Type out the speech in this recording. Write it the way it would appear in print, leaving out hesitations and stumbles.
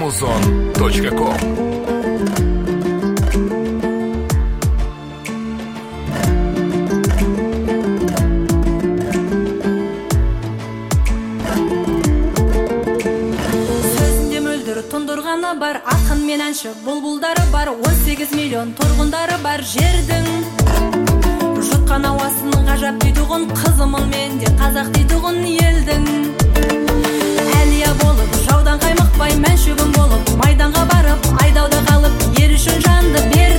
amazon.com. Тұндырғаны бар, ақын мен әнші бұлбұлдары бар, 18 миллион тұрғындары бар жердің. Жұтқан ауасын ғажап дейтұғын, қызымын мен де қазақ дейтұғын елдің. Әлия болып, жаудан қаймықпай, мәншүгім болып, майданға барып, айдауда қалып, ел үшін жанды бер